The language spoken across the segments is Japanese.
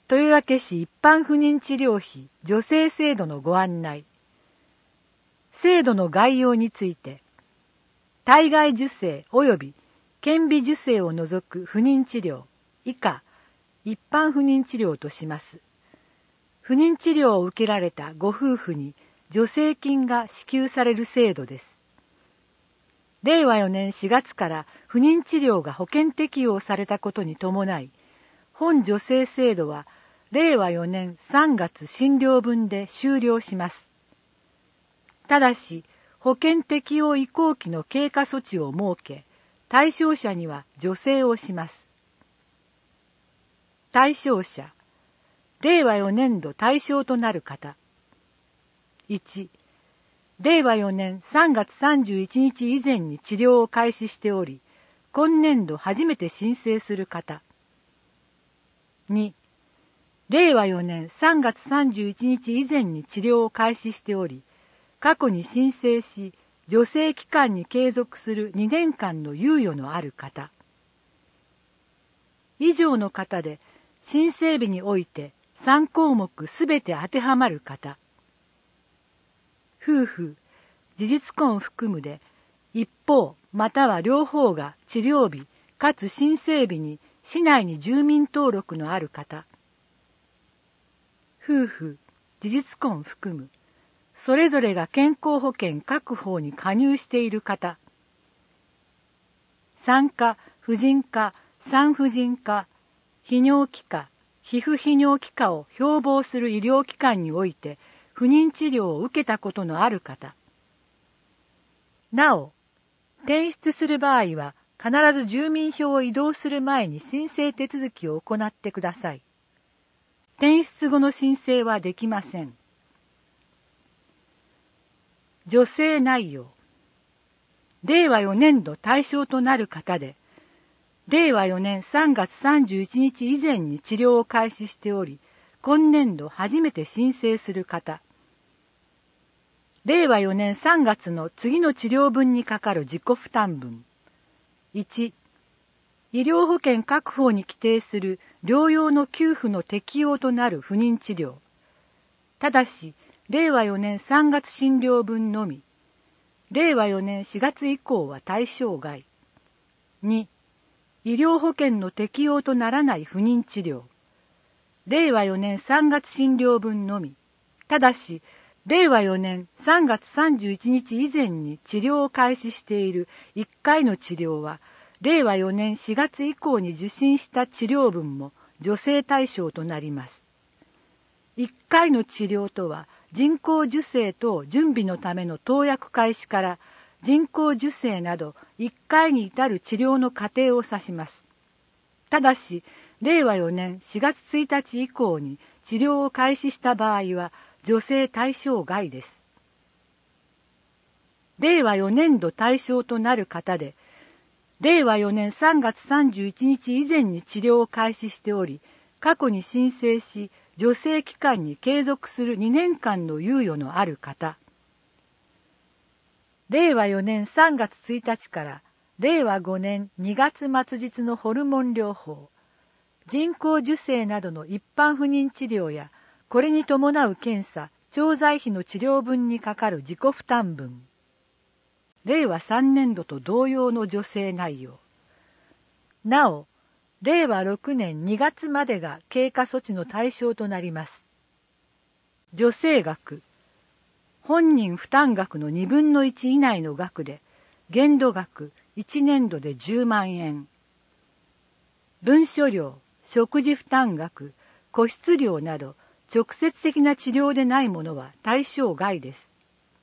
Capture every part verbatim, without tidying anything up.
豊明市一般不妊治療費助成制度のご案内。制度の概要について、体外受精及び顕微授精を除く不妊治療以下一般不妊治療とします。不妊治療を受けられたご夫婦に助成金が支給される制度です。れいわよねんしがつから不妊治療が保険適用されたことに伴い、本助成制度はれいわよねんさんがつ診療分で終了します。ただし、保険適用移行期の経過措置を設け、対象者には助成をします。対象者、れいわよねん度対象となる方。いち、れいわよねんさんがつさんじゅういちにち以前に治療を開始しており、今年度初めて申請する方。に、れいわよねんさんがつさんじゅういちにち以前に治療を開始しており、過去に申請し、助成期間に継続するにねんかんの猶予のある方。以上の方で、申請日においてさんこうもくすべて当てはまる方。夫婦、事実婚含むで、一方または両方が治療日かつ申請日に市内に住民登録のある方。夫婦、事実婚含む、それぞれが健康保険各法に加入している方。産科、婦人科、産婦人科、泌尿器科、皮膚泌尿器科を標榜する医療機関において不妊治療を受けたことのある方。なお、転出する場合は必ず住民票を移動する前に申請手続きを行ってください。転出後の申請はできません。助成内容。れいわよねん度対象となる方で、れいわよねんさんがつさんじゅういちにち以前に治療を開始しており、今年度初めて申請する方。れいわよねんさんがつの次の治療分にかかる自己負担分。いち、医療保険各法に規定する療養の給付の適用となる不妊治療。ただし、れいわよねんさんがつ診療分のみ。れいわよねんしがつ以降は対象外。に、医療保険の適用とならない不妊治療。れいわよねんさんがつ診療分のみ。ただし、れいわよねんさんがつさんじゅういちにち以前に治療を開始しているいっかいの治療は、れいわよねんしがつ以降に受診した治療分も助成対象となります。いっかいの治療とは、人工授精等準備のための投薬開始から人工授精などいっかいに至る治療の過程を指します。ただし、れいわよねんしがつついたち以降に治療を開始した場合は助成対象外です。れいわよねん度対象となる方で、れいわよねんさんがつさんじゅういちにち以前に治療を開始しており、過去に申請し、助成期間に継続するにねんかんの猶予のある方。れいわよねんさんがつついたちかられいわごねんにがつ末日のホルモン療法、人工授精などの一般不妊治療や、これに伴う検査、調剤費の治療分にかかる自己負担分。れいわさんねん度と同様の助成内容。なお、れいわろくねんにがつまでが経過措置の対象となります。助成額。本人負担額のにぶんのいち以内の額で、限度額いちねん度でじゅうまんえん。文書料、食事負担額、個室料など直接的な治療でないものは対象外です。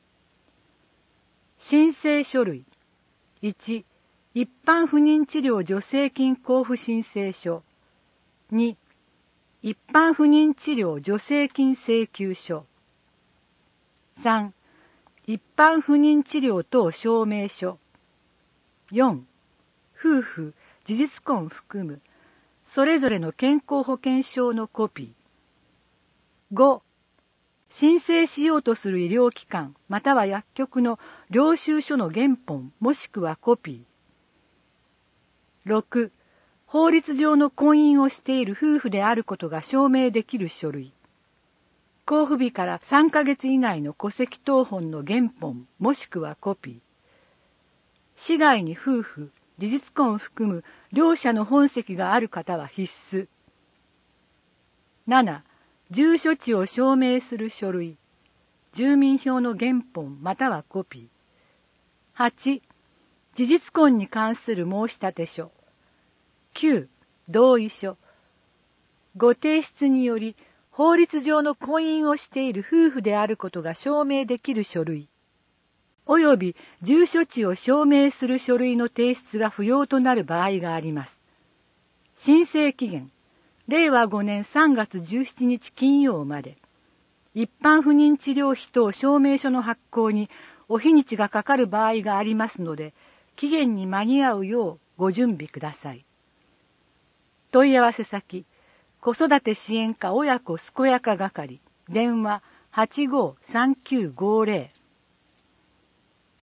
申請書類。いち、一般不妊治療助成金交付申請書。に、一般不妊治療助成金請求書。さん、一般不妊治療等証明書。よん、夫婦、事実婚含む、それぞれの健康保険証のコピー。ご、申請しようとする医療機関または薬局の領収書の原本もしくはコピー。ろく、 法律上の婚姻をしている夫婦であることが証明できる書類。交付日からさんかげつ以内の戸籍謄本の原本もしくはコピー。市外に夫婦、事実婚を含む両者の本籍がある方は必須。なな、住所地を証明する書類。住民票の原本またはコピー。はち、事実婚に関する申立書。きゅう、同意書。ご提出により法律上の婚姻をしている夫婦であることが証明できる書類。および住所地を証明する書類の提出が不要となる場合があります。申請期限、れいわごねんさんがつじゅうしちにち金曜まで。一般不妊治療費等証明書の発行にお日にちがかかる場合がありますので、期限に間に合うようご準備ください。問い合わせ先、子育て支援課親子健やか係、電話 はちごーさんきゅうごーぜろ